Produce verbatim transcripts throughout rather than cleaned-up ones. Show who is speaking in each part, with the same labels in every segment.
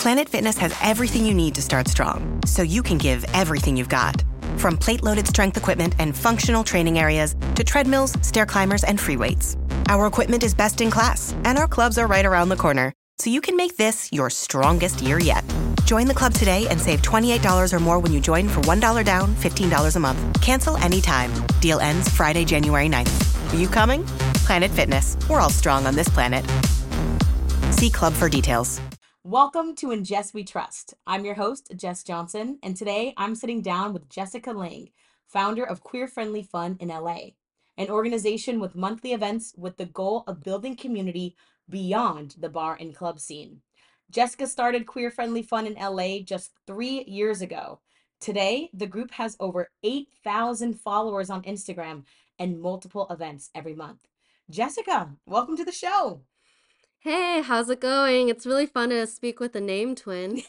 Speaker 1: Planet Fitness has everything you need to start strong, so you can give everything you've got. From plate-loaded strength equipment and functional training areas to treadmills, stair climbers, and free weights. Our equipment is best in class, and our clubs are right around the corner, so you can make this your strongest year yet. Join the club today and save twenty-eight dollars or more when you join for one dollar down, fifteen dollars a month. Cancel anytime. Deal ends Friday, January ninth. Are you coming? Planet Fitness. We're all strong on this planet. See club for details.
Speaker 2: Welcome to In Jess We Trust. I'm your host, Jess Johnson, and today I'm sitting down with Jessica Lang, founder of Queer Friendly Fun in L A, an organization with monthly events with the goal of building community beyond the bar and club scene. Jessica started Queer Friendly Fun in L A just three years ago. Today, the group has over eight thousand followers on Instagram and multiple events every month. Jessica, welcome to the show.
Speaker 3: Hey, how's it going? It's really fun to speak with a name twin.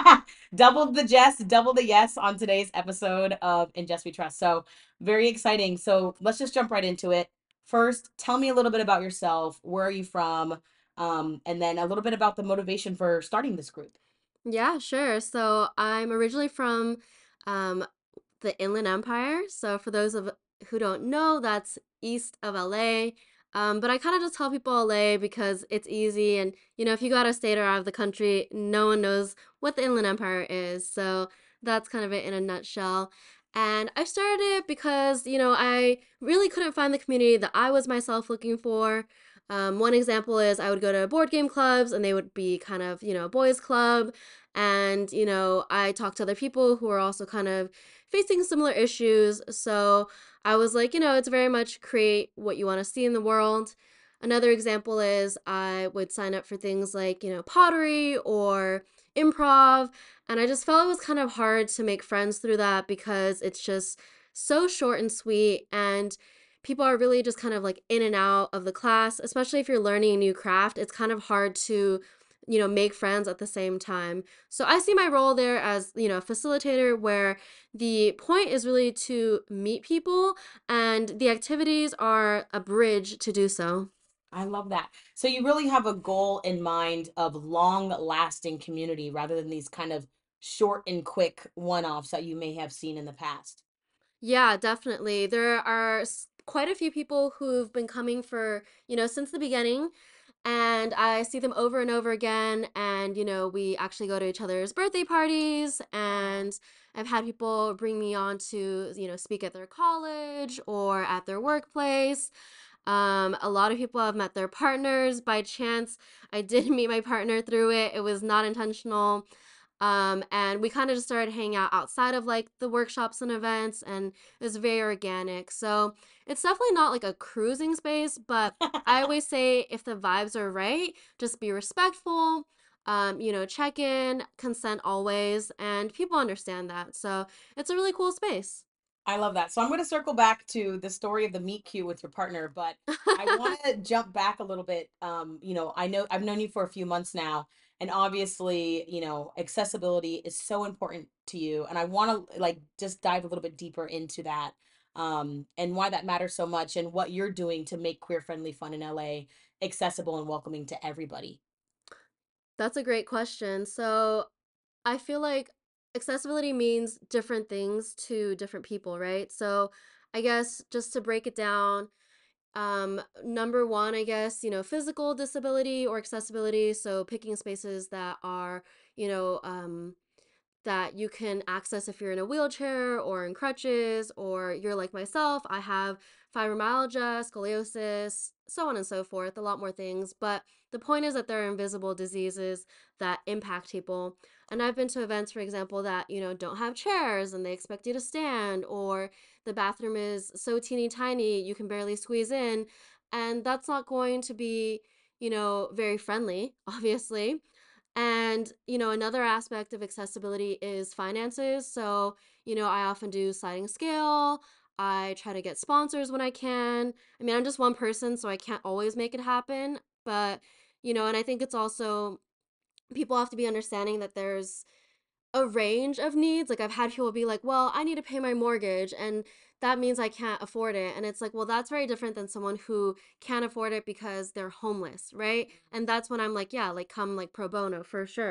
Speaker 2: Double the Jess, double the yes on today's episode of In Jess We Trust. So very exciting. So let's just jump right into it. First, tell me a little bit about yourself. Where are you from? Um, and then a little bit about the motivation for starting this group.
Speaker 3: Yeah, sure. So I'm originally from um, the Inland Empire. So for those of who don't know, that's east of L A. Um, but I kind of just tell people L A because it's easy. And, you know, if you go out of state or out of the country, no one knows what the Inland Empire is. So that's kind of it in a nutshell. And I started it because, you know, I really couldn't find the community that I was myself looking for. Um, one example is I would go to board game clubs and they would be kind of, you know, a boys club. And, you know, I talked to other people who are also kind of facing similar issues. So I was like, you know, it's very much create what you want to see in the world. Another example is I would sign up for things like, you know, pottery or improv. And I just felt it was kind of hard to make friends through that because it's just so short and sweet. And people are really just kind of like in and out of the class, especially if you're learning a new craft. It's kind of hard to, you know, make friends at the same time. So I see my role there as, you know, a facilitator where the point is really to meet people and the activities are a bridge to do so.
Speaker 2: I love that. So you really have a goal in mind of long lasting community rather than these kind of short and quick one offs that you may have seen in the past.
Speaker 3: Yeah, definitely. There are s- quite a few people who've been coming for, you know, since the beginning. And I see them over and over again. And, you know, we actually go to each other's birthday parties. And I've had people bring me on to, you know, speak at their college or at their workplace. Um, a lot of people have met their partners by chance. I did meet my partner through it. It was not intentional. Um, and we kind of just started hanging out outside of like the workshops and events, and it was very organic. So it's definitely not like a cruising space, but I always say if the vibes are right, just be respectful, um, you know, check in, consent always, and people understand that. So it's a really cool space.
Speaker 2: I love that. So I'm going to circle back to the story of the meet cute with your partner, but I want to jump back a little bit. Um, you know, I know I've known you for a few months now, and obviously, you know, accessibility is so important to you, and I want to like just dive a little bit deeper into that, um, and why that matters so much, and what you're doing to make queer friendly fun in L A accessible and welcoming to everybody.
Speaker 3: That's a great question. So I feel like accessibility means different things to different people, right? So I guess just to break it down, um, number one, I guess, you know, physical disability or accessibility. So picking spaces that are, you know, um, that you can access if you're in a wheelchair or in crutches, or you're like myself. I have fibromyalgia, scoliosis, so on and so forth, a lot more things. But the point is that there are invisible diseases that impact people. And I've been to events, for example, that, you know, don't have chairs and they expect you to stand, or the bathroom is so teeny tiny you can barely squeeze in. And that's not going to be, you know, very friendly, obviously. And, you know, another aspect of accessibility is finances. So, you know, I often do sliding scale. I try to get sponsors when I can. I mean, I'm just one person, so I can't always make it happen. But, you know, and I think it's also people have to be understanding that there's a range of needs. Like I've had people be like, "Well, I need to pay my mortgage and that means I can't afford it." And it's like, "Well, that's very different than someone who can't afford it because they're homeless, right?" And that's when I'm like, "Yeah, like come like pro bono for sure."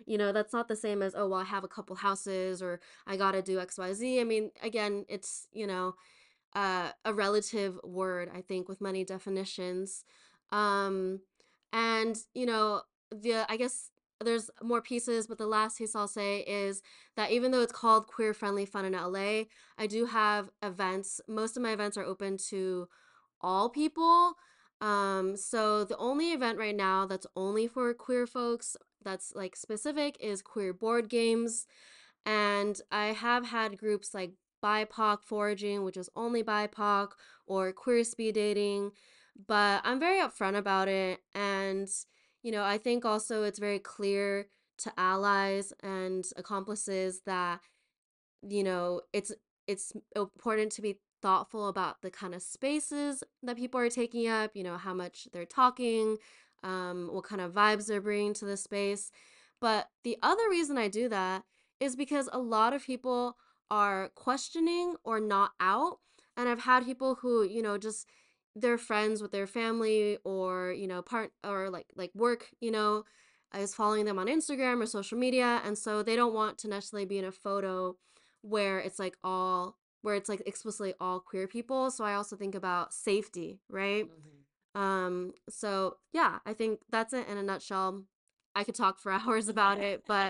Speaker 3: You know, that's not the same as, oh, well, I have a couple houses or I got to do X Y Z. I mean, again, it's, you know, uh, a relative word, I think, with many definitions. Um, and, you know, the, I guess there's more pieces, but the last piece I'll say is that even though it's called Queer Friendly Fun in L A, I do have events. Most of my events are open to all people. Um, so the only event right now that's only for queer folks that's like specific is queer board games. And I have had groups like B I P O C foraging, which is only B I P O C, or queer speed dating. But I'm very upfront about it. And, you know, I think also it's very clear to allies and accomplices that, you know, it's it's important to be thoughtful about the kind of spaces that people are taking up, you know, how much they're talking, um, what kind of vibes they're bringing to the space. But the other reason I do that is because a lot of people are questioning or not out. And I've had people who, you know, just they're friends with their family or, you know, part or like like work, you know, is following them on Instagram or social media. And so they don't want to necessarily be in a photo where it's like all where it's like explicitly all queer people. So I also think about safety, right?
Speaker 2: Mhm.
Speaker 3: Um, so yeah, I think that's it in a nutshell. I could talk for hours about it, but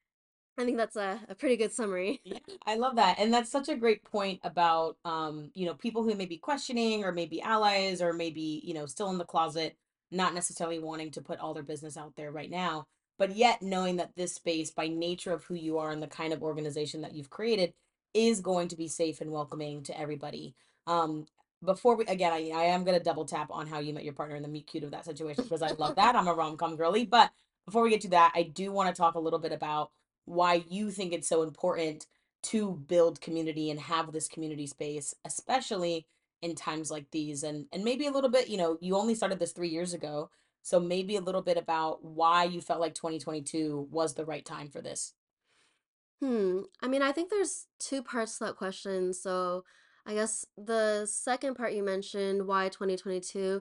Speaker 3: I think that's a, a pretty good summary.
Speaker 2: Yeah, I love that. And that's such a great point about um, you know, people who may be questioning or maybe allies or maybe, you know, still in the closet, not necessarily wanting to put all their business out there right now, but yet knowing that this space, by nature of who you are and the kind of organization that you've created, is going to be safe and welcoming to everybody. Um, before we again, I, I am gonna double tap on how you met your partner in the meet cute of that situation because I love that. I'm a rom-com girly, but before we get to that, I do want to talk a little bit about why you think it's so important to build community and have this community space, especially in times like these. And and maybe a little bit, you know, you only started this three years ago, so maybe a little bit about why you felt like twenty twenty-two was the right time for this.
Speaker 3: Hmm. I mean, I think there's two parts to that question. So I guess the second part you mentioned, why twenty twenty-two?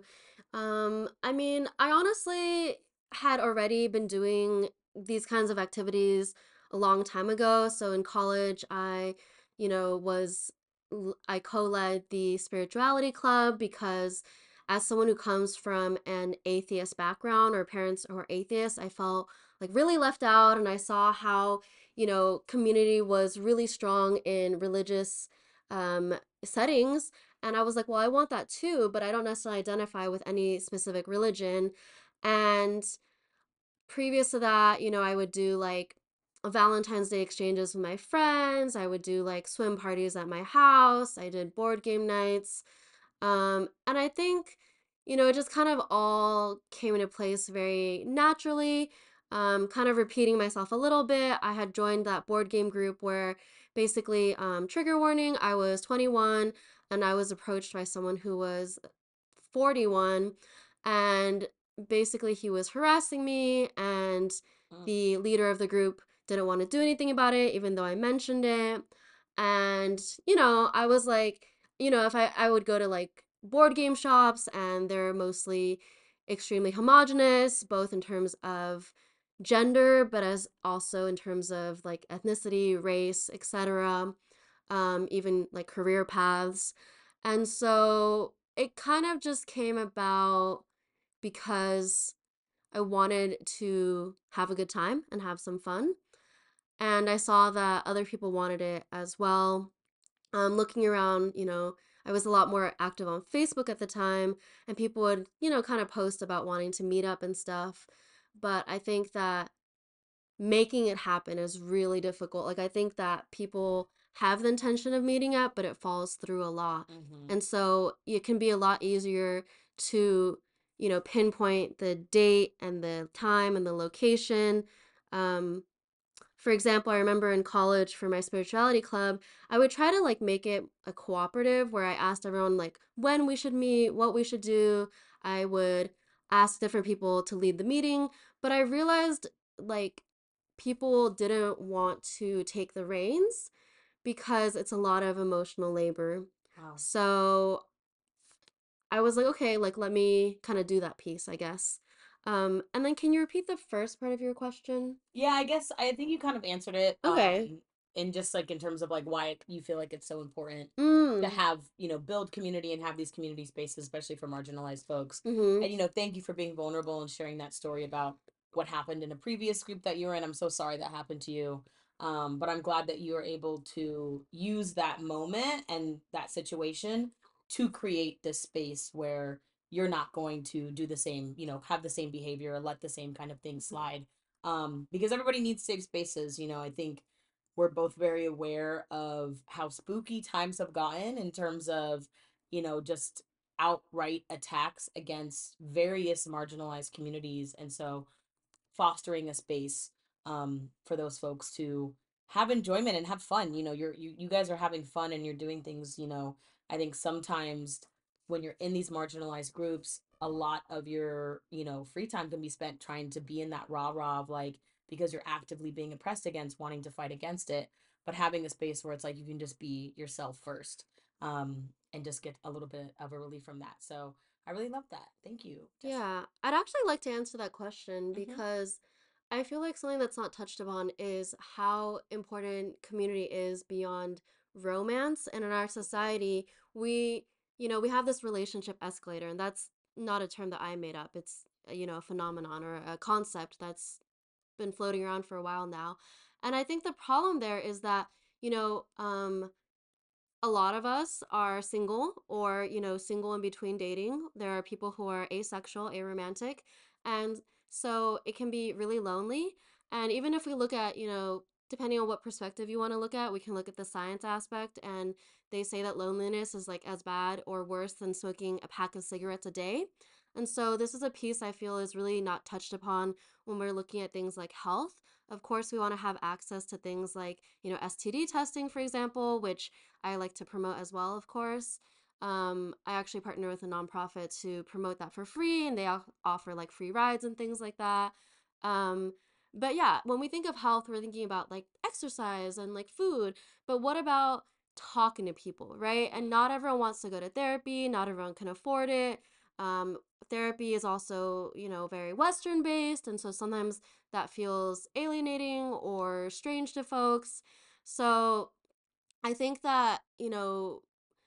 Speaker 3: Um, I mean, I honestly had already been doing these kinds of activities a long time ago. So in college, I, you know, was l- I co-led the spirituality club because as someone who comes from an atheist background or parents who are atheists, I felt like really left out and I saw how, you know, community was really strong in religious um, settings. And I was like, well, I want that too, but I don't necessarily identify with any specific religion. And previous to that, you know, I would do like Valentine's Day exchanges with my friends. I would do like swim parties at my house. I did board game nights. Um, and I think, you know, it just kind of all came into place very naturally. Um, kind of repeating myself a little bit. I had joined that board game group where basically, um, trigger warning, I was twenty-one and I was approached by someone who was forty-one. And basically, he was harassing me, and
Speaker 2: Mm.
Speaker 3: the leader of the group didn't want to do anything about it, even though I mentioned it. And, you know, I was like, you know, if I, I would go to like board game shops and they're mostly extremely homogenous, both in terms of gender, but as also in terms of like ethnicity, race, et cetera, um, even like career paths. And so it kind of just came about because I wanted to have a good time and have some fun. And I saw that other people wanted it as well. Um, looking around, you know, I was a lot more active on Facebook at the time, and people would, you know, kind of post about wanting to meet up and stuff. But I think that making it happen is really difficult. Like, I think that people have the intention of meeting up, but it falls through a lot.
Speaker 2: Mm-hmm.
Speaker 3: And so it can be a lot easier to, you know, pinpoint the date and the time and the location. Um, for example, I remember in college for my spirituality club, I would try to like make it a cooperative where I asked everyone like when we should meet, what we should do. I would ask different people to lead the meeting, but I realized like people didn't want to take the reins because it's a lot of emotional labor.
Speaker 2: Wow.
Speaker 3: So I was like, okay, like let me kind of do that piece, I guess. Um, and then can you repeat the first part of your question?
Speaker 2: Yeah, I guess I think you kind of answered it.
Speaker 3: Okay.
Speaker 2: Um, in just like in terms of like why you feel like it's so important to
Speaker 3: Mm.
Speaker 2: have, you know, build community and have these community spaces, especially for marginalized folks.
Speaker 3: Mm-hmm.
Speaker 2: And, you know, thank you for being vulnerable and sharing that story about what happened in a previous group that you were in. I'm so sorry that happened to you. Um, but I'm glad that you were able to use that moment and that situation to create this space where you're not going to do the same, you know, have the same behavior or let the same kind of thing slide. Um, because everybody needs safe spaces. You know, I think we're both very aware of how spooky times have gotten in terms of, you know, just outright attacks against various marginalized communities. And so fostering a space um, for those folks to have enjoyment and have fun. You know, you're you, you guys are having fun and you're doing things, you know, I think sometimes when you're in these marginalized groups, a lot of your, you know, free time can be spent trying to be in that rah-rah of like, because you're actively being oppressed against, wanting to fight against it, but having a space where it's like you can just be yourself first, um, and just get a little bit of a relief from that. So I really love that. Thank you, Jessica.
Speaker 3: Yeah, I'd actually like to answer that question
Speaker 2: Mm-hmm.
Speaker 3: because I feel like something that's not touched upon is how important community is beyond romance. And in our society, we, you know, we have this relationship escalator, and that's not a term that I made up. It's, uh, you know, a phenomenon or a concept that's been floating around for a while now. And I think the problem there is that, you know, um, a lot of us are single or, you know, single in between dating. There are people who are asexual, aromantic. And so it can be really lonely. And even if we look at, you know, depending on what perspective you want to look at, we can look at the science aspect. And they say that loneliness is like as bad or worse than smoking a pack of cigarettes a day. And so this is a piece I feel is really not touched upon when we're looking at things like health. Of course, we want to have access to things like, you know, S T D testing, for example, which I like to promote as well, of course. Um, I actually partner with a nonprofit to promote that for free, and they offer like free rides and things like that. Um, but yeah, when we think of health, we're thinking about like exercise and like food. But what about talking to people, right? And not everyone wants to go to therapy, not everyone can afford it. Um, Therapy is also, you know, very Western based, and so sometimes that feels alienating or strange to folks. So I think that, you know,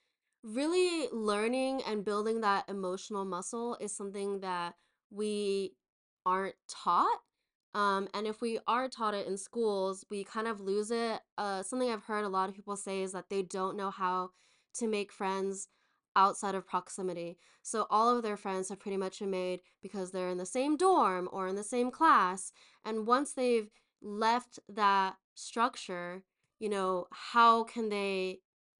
Speaker 3: really learning and building that emotional muscle is something that we aren't taught. Um, and if we are taught it in schools, we kind of lose it. Uh, something I've heard a lot of people say is that they don't know how to make friends outside of proximity. So all of their friends have pretty much been made because they're in the same dorm or in the same class. And once they've left that structure, you know, how can they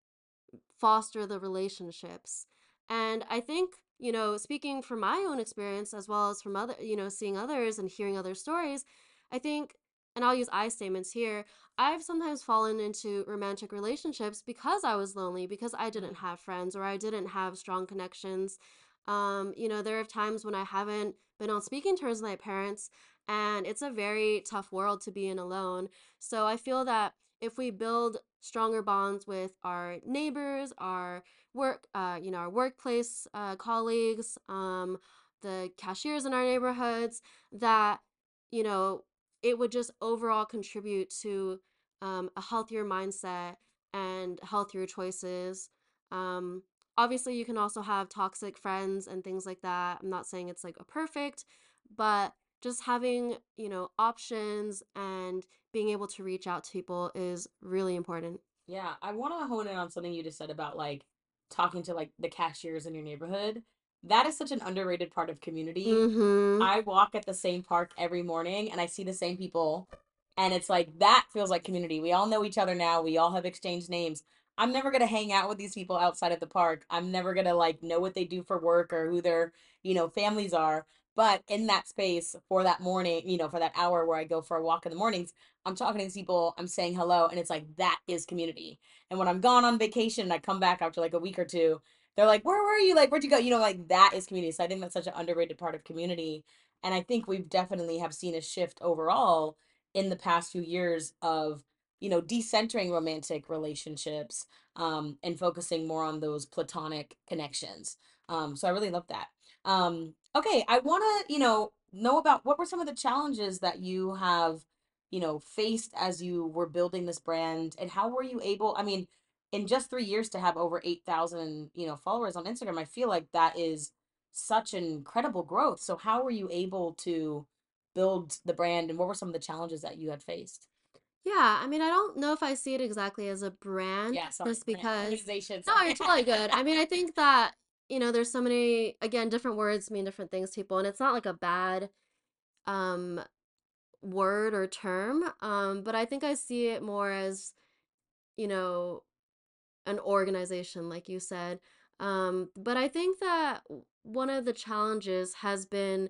Speaker 3: foster the relationships? And I think, you know, speaking from my own experience as well as from other, you know, seeing others and hearing other stories, I think, and I'll use I statements here, I've sometimes fallen into romantic relationships because I was lonely, because I didn't have friends or I didn't have strong connections. Um, you know, there are times when I haven't been on speaking terms with my parents, and it's a very tough world to be in alone. So I feel that if we build stronger bonds with our neighbors, our work, uh, you know, our workplace uh, colleagues, um, the cashiers in our neighborhoods, that, you know, it would just overall contribute to um, a healthier mindset and healthier choices. Um, Obviously, you can also have toxic friends and things like that. I'm not saying it's like a perfect, but just having, you know, options and being able to reach out to people is really important.
Speaker 2: Yeah, I want to hone in on something you just said about like talking to like the cashiers in your neighborhood. That is such an underrated part of community.
Speaker 3: Mm-hmm.
Speaker 2: I walk at the same park every morning and I see the same people, and it's like that feels like community. We all know each other now. We all have exchanged names. I'm never going to hang out with these people outside of the park. I'm never going to like know what they do for work or who their, you know, families are. But in that space for that morning, you know, for that hour where I go for a walk in the mornings, I'm talking to these people, I'm saying hello, and it's like that is community. And when I'm gone on vacation and I come back after like a week or two, they're like, "Where were you? Like, where'd you go?" You know, like that is community. So I think that's such an underrated part of community. And I think we've definitely have seen a shift overall in the past few years of, you know, decentering romantic relationships, um, and focusing more on those platonic connections. Um, so I really love that. Um, okay, I want to, you know, know about what were some of the challenges that you have, you know, faced as you were building this brand, and how were you able, I mean, in just three years to have over eight thousand, you know, followers on Instagram, I feel like that is such an incredible growth. So how were you able to build the brand, and what were some of the challenges that you had faced?
Speaker 3: Yeah, I mean, I don't know if I see it exactly as a brand,
Speaker 2: Yeah, sorry,
Speaker 3: just
Speaker 2: brand
Speaker 3: because
Speaker 2: organization,
Speaker 3: no,
Speaker 2: sorry.
Speaker 3: you're totally good. I mean, I think that, you know, there's so many, again, different words mean different things to people, and it's not like a bad um word or term. Um, but I think I see it more as, you know, an organization, like you said. Um, but I think that w- one of the challenges has been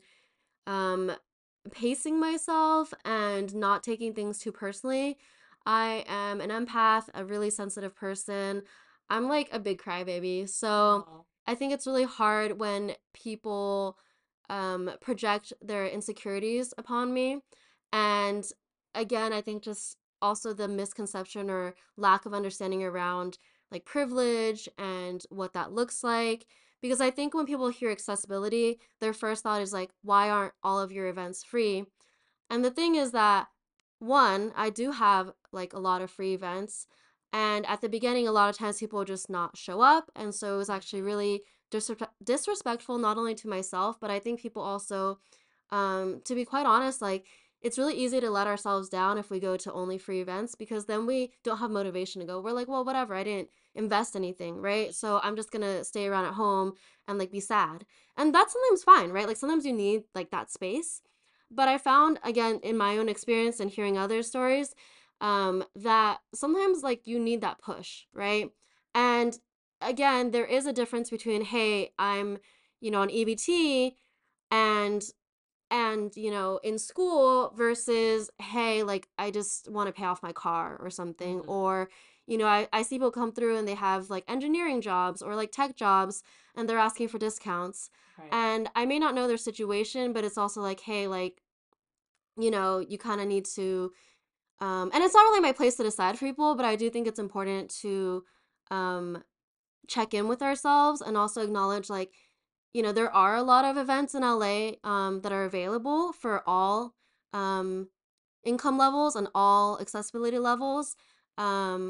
Speaker 3: um, pacing myself and not taking things too personally. I am an empath, a really sensitive person. I'm like a big crybaby. So
Speaker 2: Oh,
Speaker 3: I think it's really hard when people um, project their insecurities upon me. And again, I think just also the misconception or lack of understanding around like privilege and what that looks like, because I think when people hear accessibility, their first thought is like, why aren't all of your events free? And the thing is that, one, I do have like a lot of free events. And at the beginning, a lot of times people would just not show up. And so it was actually really disre- disrespectful, not only to myself, but I think people also, um, to be quite honest, like it's really easy to let ourselves down if we go to only free events, because then we don't have motivation to go. We're like, well, whatever, I didn't invest anything, right? So I'm just gonna stay around at home and like be sad. And that's sometimes fine, right? Like sometimes you need like that space. But I found, again, in my own experience and hearing other stories, um, that sometimes like you need that push, right? And again, there is a difference between, hey, I'm, you know, an E B T and and you know in school versus, hey, like I just want to pay off my car or something.
Speaker 2: hmm,
Speaker 3: Or you know I, I see people come through and they have like engineering jobs or like tech jobs, and they're asking for discounts.
Speaker 2: right.
Speaker 3: And I may not know their situation, but it's also like, hey, like, you know you kind of need to, um and it's not really my place to decide for people, but I do think it's important to um check in with ourselves and also acknowledge, like, you know there are a lot of events in L A um that are available for all um income levels and all accessibility levels. Um,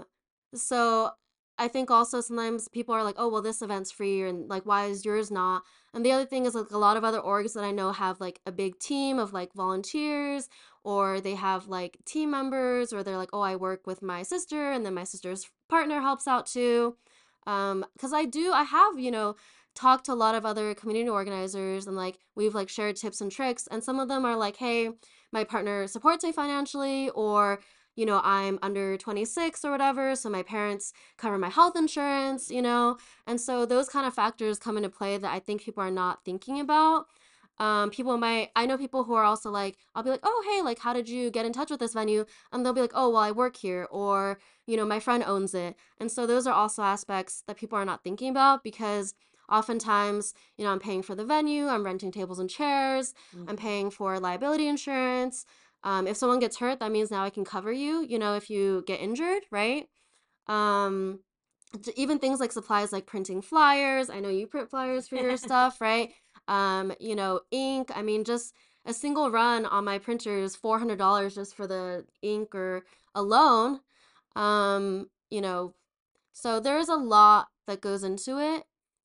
Speaker 3: so I think also sometimes people are like, oh, well, this event's free, and like, why is yours not? And the other thing is, like, a lot of other orgs that I know have like a big team of like volunteers, or they have like team members, or they're like, oh, I work with my sister, and then my sister's partner helps out too. Um, because I do, I have, you know, talked to a lot of other community organizers, and like we've like shared tips and tricks, and some of them are like, hey, my partner supports me financially, or you know I'm under twenty-six or whatever, so my parents cover my health insurance, you know and so those kind of factors come into play that I think people are not thinking about. Um, people might, I know people who are also like, I'll be like, oh, hey, like, how did you get in touch with this venue? And they'll be like, oh, well, I work here, or, you know, my friend owns it. And so those are also aspects that people are not thinking about, because oftentimes, you know, I'm paying for the venue, I'm renting tables and chairs, I'm
Speaker 2: Hmm.
Speaker 3: paying for liability insurance. Um, if someone gets hurt, that means now I can cover you, you know, if you get injured, right? Um, Even things like supplies like printing flyers. I know you print flyers for your stuff, right? Um, you know, ink. I mean, just a single run on my printer is four hundred dollars just for the ink or alone. Um, you know, so there's a lot that goes into it.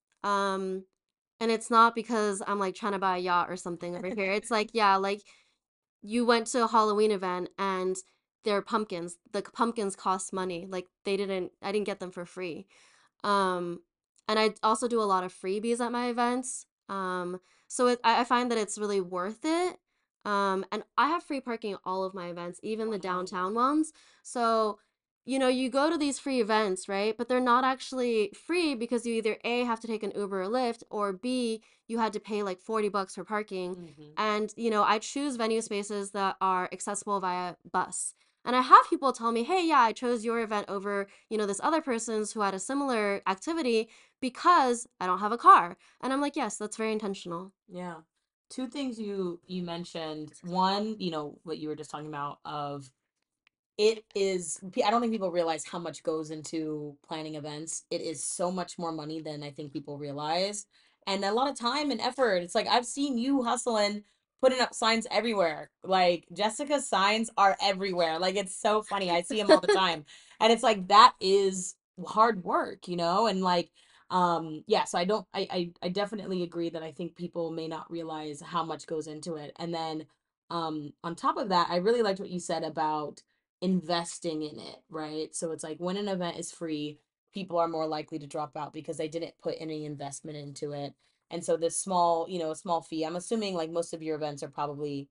Speaker 3: Um, and it's not because I'm like trying to buy a yacht or something over here. It's like, yeah, like you went to a Halloween event and they're pumpkins. The pumpkins cost money. Like they didn't, I didn't get them for free. Um, and I also do a lot of freebies at my events. Um, so it, I I find that it's really worth it. Um, and I have free parking at all of my events, even the
Speaker 2: Wow.
Speaker 3: downtown ones. So, you know, you go to these free events, right? But they're not actually free, because you either A, have to take an Uber or Lyft, or B, you had to pay like forty bucks for parking.
Speaker 2: Hmm.
Speaker 3: And, you know, I choose venue spaces that are accessible via bus. And I have people tell me, hey, yeah, I chose your event over, you know, this other person's who had a similar activity because I don't have a car. And I'm like, yes, that's very intentional.
Speaker 2: Yeah. Two things you you mentioned. One, you know, what you were just talking about of it is, I don't think people realize how much goes into planning events. It is so much more money than I think people realize. And a lot of time and effort. It's like I've seen you hustling putting up signs everywhere. Like Jessica's signs are everywhere. Like it's so funny. I see them all the time. And it's like that is hard work, you know? And like um yeah, so I don't I I, I definitely agree that I think people may not realize how much goes into it. And then um on top of that, I really liked what you said about investing in it, right? So it's like when an event is free, people are more likely to drop out because they didn't put any investment into it. And so this small, you know, small fee, I'm assuming like most of your events are probably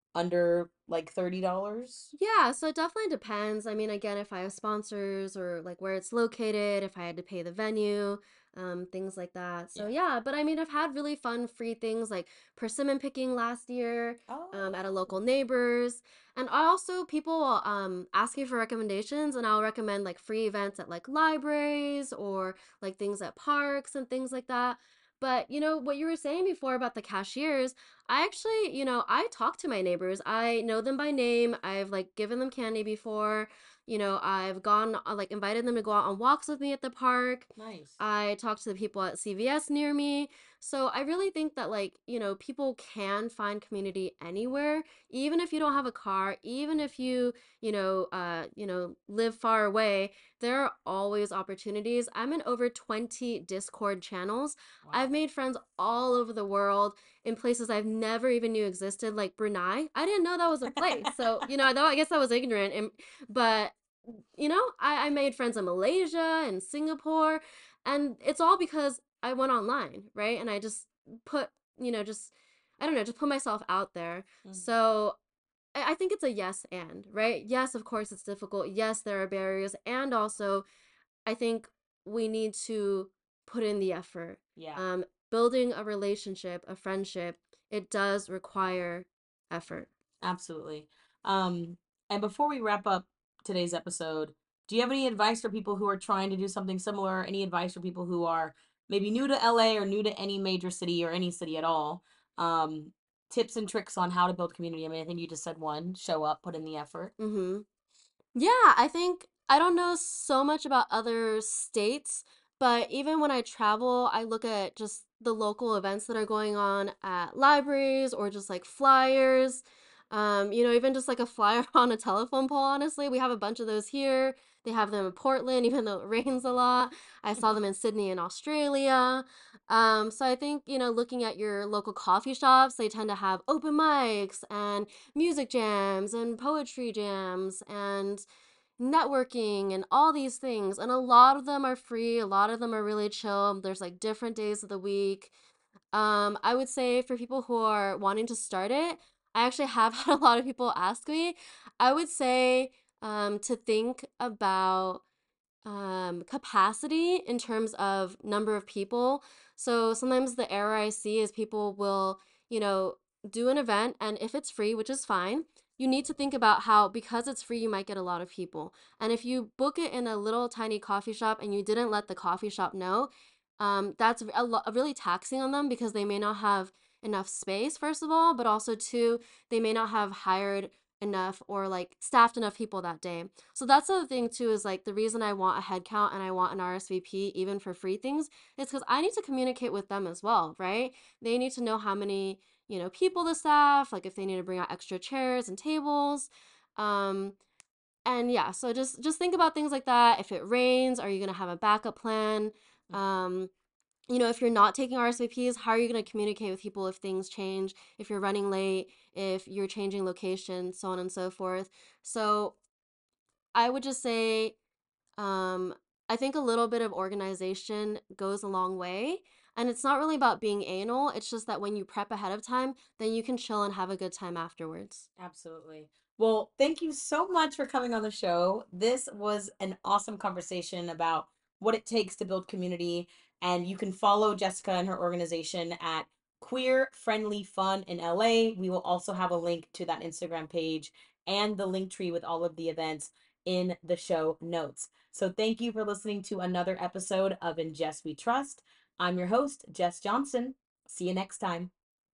Speaker 2: under like thirty dollars.
Speaker 3: Yeah, so it definitely depends. I mean, again, if I have sponsors or like where it's located, if I had to pay the venue, um, things like that. So
Speaker 2: Yeah.
Speaker 3: yeah, but I mean, I've had really fun free things like persimmon picking last year, um, at a
Speaker 2: Oh,
Speaker 3: local neighbor's, and also people will um ask me for recommendations, and I'll recommend like free events at like libraries or like things at parks and things like that. But you know what you were saying before about the cashiers, I actually, you know, I talk to my neighbors. I know them by name. I've like given them candy before. You know, I've gone, uh, like, invited them to go out on walks with me at the park.
Speaker 2: nice.
Speaker 3: I talk to the people at C V S near me. So I really think that, like, you know, people can find community anywhere, even if you don't have a car, even if you, you know, uh, you know, live far away. There are always opportunities. I'm in over twenty Discord channels. I've
Speaker 2: Wow.
Speaker 3: made friends all over the world in places I've never even knew existed, like Brunei. I didn't know that was a place. So, you know, I, I guess I was ignorant. And, but, you know, I, I made friends in Malaysia and Singapore. And it's all because I went online, right? And I just put, you know, just, I don't know, just put myself out there.
Speaker 2: Mhm.
Speaker 3: So I, I think it's a yes and, right? Yes, of course it's difficult. Yes, there are barriers. And also, I think we need to put in the effort.
Speaker 2: Yeah.
Speaker 3: Um, building a relationship, a friendship, it does require effort.
Speaker 2: Absolutely. Um, and before we wrap up today's episode, do you have any advice for people who are trying to do something similar? Any advice for people who are maybe new to L A or new to any major city or any city at all? Um, tips and tricks on how to build community. I mean, I think you just said one, show up, put in the effort.
Speaker 3: Mm-hmm. Yeah, I think I don't know so much about other states, but even when I travel, I look at just the local events that are going on at libraries or just like flyers. Um, you know, even just like a flyer on a telephone pole, honestly. We have a bunch of those here. They have them in Portland, even though it rains a lot. I saw them in Sydney in Australia. Um, so I think, you know, looking at your local coffee shops, they tend to have open mics and music jams and poetry jams and networking and all these things. And a lot of them are free, a lot of them are really chill. There's like different days of the week. Um, I would say for people who are wanting to start it, I actually have had a lot of people ask me. I would say um, to think about um, capacity in terms of number of people. So sometimes the error I see is people will, you know, do an event, and if it's free, which is fine, you need to think about how because it's free, you might get a lot of people. And if you book it in a little tiny coffee shop and you didn't let the coffee shop know, um, that's a lo- really taxing on them because they may not have enough space, first of all, but also two, they may not have hired enough or like staffed enough people that day. So that's the other thing too is like the reason I want a head count and I want an R S V P even for free things is because I need to communicate with them as well, right? They need to know how many, you know, people to staff, like if they need to bring out extra chairs and tables. Um, and yeah, so just just think about things like that. If it rains, are you gonna have a backup plan?
Speaker 2: Mhm.
Speaker 3: Um, you know, if you're not taking R S V Ps, how are you going to communicate with people if things change, if you're running late, if you're changing location, so on and so forth. So I would just say, um, I think a little bit of organization goes a long way. And it's not really about being anal. It's just that when you prep ahead of time, then you can chill and have a good time afterwards.
Speaker 2: Absolutely. Well, thank you so much for coming on the show. This was an awesome conversation about what it takes to build community. And you can follow Jessica and her organization at Queer Friendly Fun in L A. We will also have a link to that Instagram page and the link tree with all of the events in the show notes. So thank you for listening to another episode of In Jess We Trust. I'm your host, Jess Johnson. See you next time.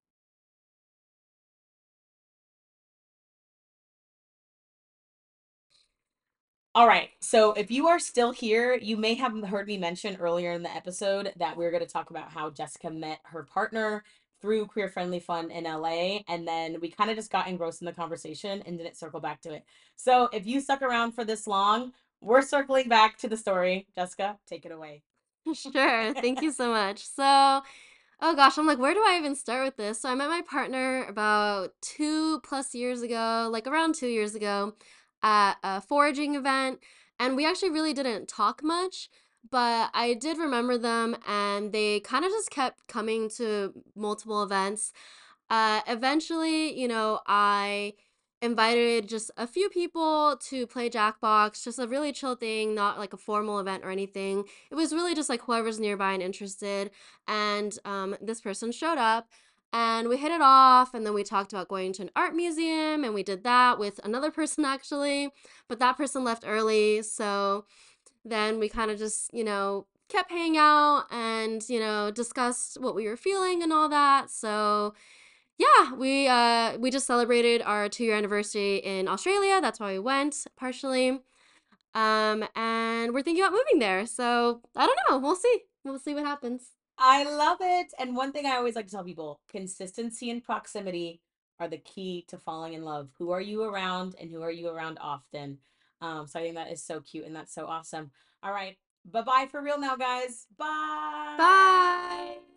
Speaker 2: All right. So if you are still here, you may have heard me mention earlier in the episode that we're going to talk about how Jessica met her partner through Queer Friendly Fun in L A, and then we kind of just got engrossed in the conversation and didn't circle back to it. So if you stuck around for this long, we're circling back to the story. Jessica, take it away.
Speaker 3: Sure. Thank you so much. So, oh gosh, I'm like, where do I even start with this? So I met my partner about two plus years ago, like around two years ago, at a foraging event. And we actually really didn't talk much, but I did remember them and they kind of just kept coming to multiple events. Uh, eventually, you know, I invited just a few people to play Jackbox, just a really chill thing, not like a formal event or anything. It was really just like whoever's nearby and interested. And um, this person showed up and we hit it off. And then we talked about going to an art museum and we did that with another person actually, but that person left early. So then we kind of just, you know, kept hanging out and, you know, discussed what we were feeling and all that. So yeah, we uh we just celebrated our two year anniversary in Australia. That's why we went partially. Um, and we're thinking about moving there. So I don't know. We'll see. We'll see what happens.
Speaker 2: I love it. And one thing I always like to tell people, consistency and proximity are the key to falling in love. Who are you around and who are you around often? Um, so I think that is so cute and that's so awesome. All right. Bye-bye for real now, guys. Bye.
Speaker 3: Bye.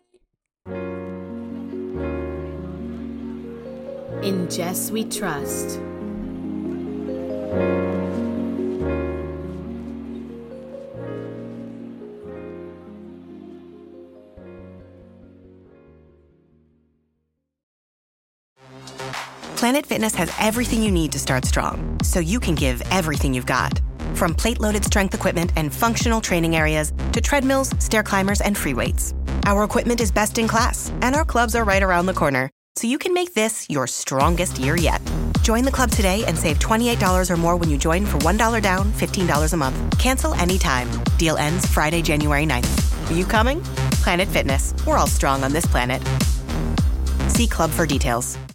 Speaker 1: In Jess we trust. Planet Fitness has everything you need to start strong, so you can give everything you've got. From plate-loaded strength equipment and functional training areas to treadmills, stair climbers, and free weights. Our equipment is best in class, and our clubs are right around the corner, so you can make this your strongest year yet. Join the club today and save twenty-eight dollars or more when you join for one dollar down, fifteen dollars a month. Cancel anytime. Deal ends Friday, January ninth. Are you coming? Planet Fitness. We're all strong on this planet. See club for details.